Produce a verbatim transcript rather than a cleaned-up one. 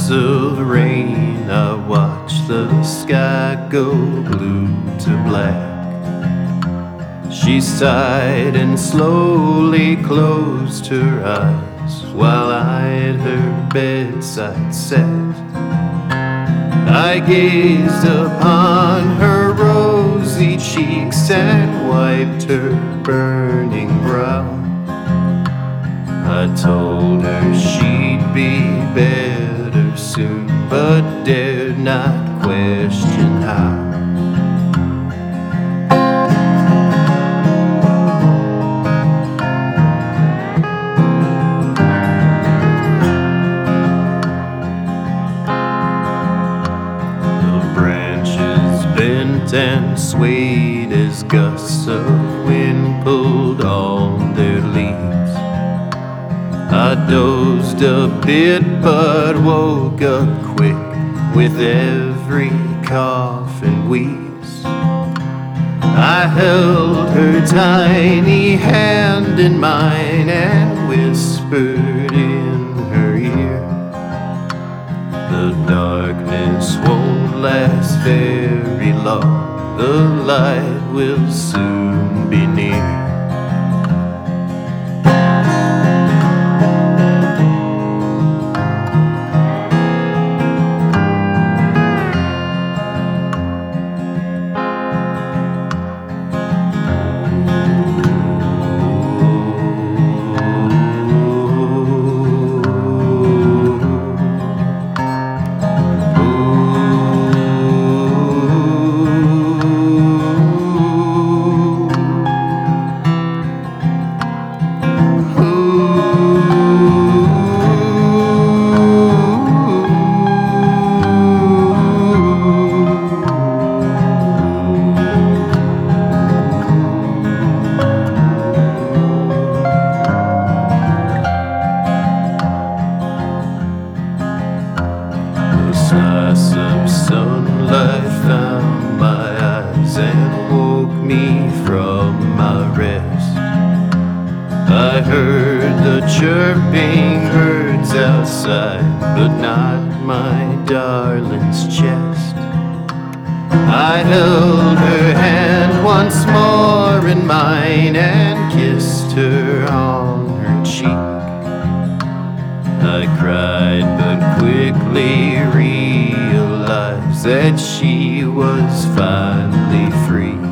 drops of rain, I watch the sky go blue to black. She sighed and slowly closed her eyes while I at her bedside sat. I gazed upon her rosy cheeks and wiped her burning brow. I told her she'd be better soon, but dared not question how. Bent and swayed as gusts of wind pulled on their leaves. I dozed a bit but woke up quick with every cough and wheeze. I held her tiny hand in mine and whispered in her ear, "The darkness won't last very long, the light will soon be near." Slice of sunlight found my eyes and woke me from my rest. I heard the chirping birds outside, but not my darling's chest. I held her hand once more in mine and kissed her on her cheek. I cried but quickly realized that she was finally free.